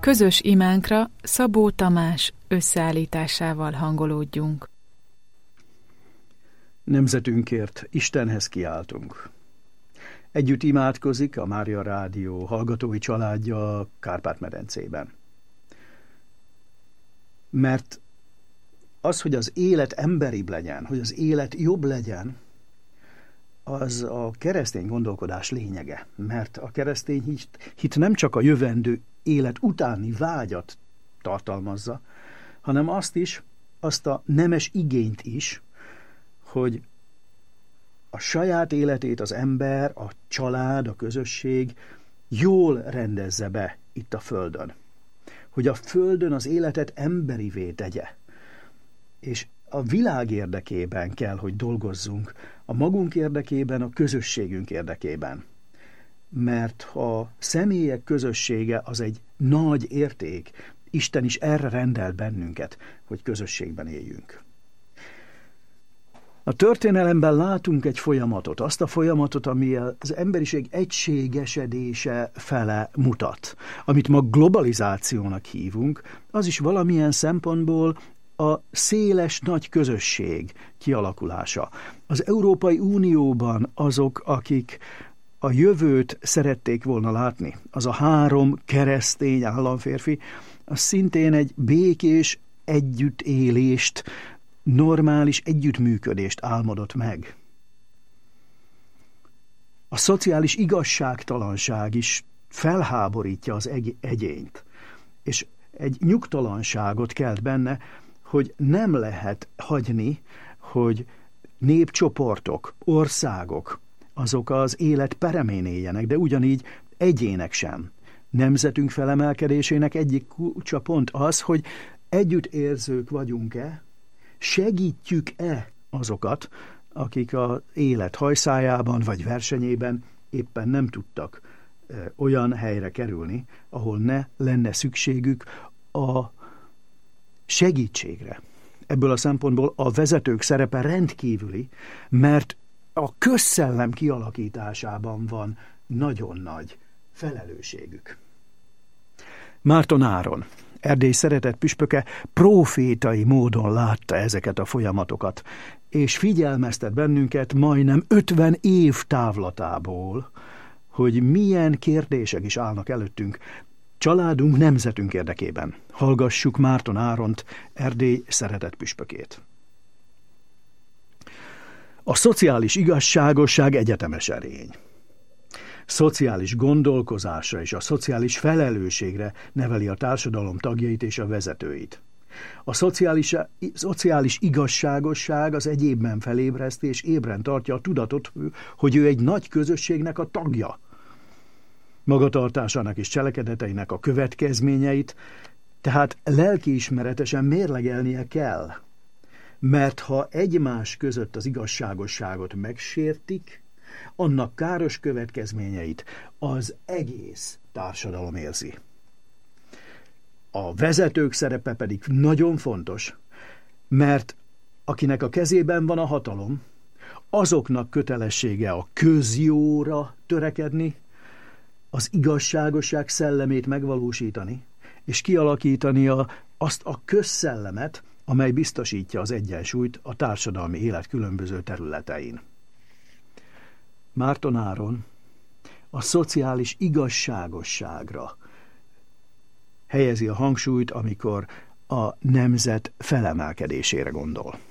Közös imánkra Szabó Tamás összeállításával hangolódjunk. Nemzetünkért Istenhez kiáltunk. Együtt imádkozik a Mária Rádió hallgatói családja a Kárpát-medencében. Mert az, hogy az élet emberibb legyen, hogy az élet jobb legyen, az a keresztény gondolkodás lényege. Mert a keresztény hit nem csak a jövendő élet utáni vágyat tartalmazza, hanem azt a nemes igényt is, hogy a saját életét az ember, a család, a közösség jól rendezze be itt a földön. Hogy a földön az életet emberivé tegye. És a világ érdekében kell, hogy dolgozzunk, a magunk érdekében, a közösségünk érdekében. Mert a személyek közössége az egy nagy érték. Isten is erre rendelt bennünket, hogy közösségben éljünk. A történelemben látunk egy folyamatot, azt a folyamatot, ami az emberiség egységesedése fele mutat. Amit ma globalizációnak hívunk, az is valamilyen szempontból a széles nagy közösség kialakulása. Az Európai Unióban azok, akik a jövőt szerették volna látni, az a 3 keresztény államférfi, az szintén egy békés együttélést, normális együttműködést álmodott meg. A szociális igazságtalanság is felháborítja az egyént, és egy nyugtalanságot kelt benne, hogy nem lehet hagyni, hogy népcsoportok, országok, azok az élet peremén éljenek, de ugyanígy egyének sem. Nemzetünk felemelkedésének egyik kulcsa pont az, hogy együttérzők vagyunk-e, segítjük-e azokat, akik az élet hajszájában vagy versenyében éppen nem tudtak olyan helyre kerülni, ahol ne lenne szükségük a segítségre. Ebből a szempontból a vezetők szerepe rendkívüli, mert a közszellem kialakításában van nagyon nagy felelősségük. Márton Áron, Erdély szeretett püspöke, profétai módon látta ezeket a folyamatokat, és figyelmeztet bennünket majdnem 50 év távlatából, hogy milyen kérdések is állnak előttünk, családunk, nemzetünk érdekében. Hallgassuk Márton Áront, Erdély szeretett püspökét. A szociális igazságosság egyetemes erény. Szociális gondolkozásra és a szociális felelősségre neveli a társadalom tagjait és a vezetőit. A szociális igazságosság az egyébben felébreszti és ébren tartja a tudatot, hogy ő egy nagy közösségnek a tagja. Magatartásának és cselekedeteinek a következményeit, tehát lelkiismeretesen mérlegelnie kell. Mert ha egymás között az igazságosságot megsértik, annak káros következményeit az egész társadalom érzi. A vezetők szerepe pedig nagyon fontos, mert akinek a kezében van a hatalom, azoknak kötelessége a közjóra törekedni, az igazságosság szellemét megvalósítani, és kialakítani azt a közszellemet, amely biztosítja az egyensúlyt a társadalmi élet különböző területein. Márton Áron a szociális igazságosságra helyezi a hangsúlyt, amikor a nemzet felemelkedésére gondol.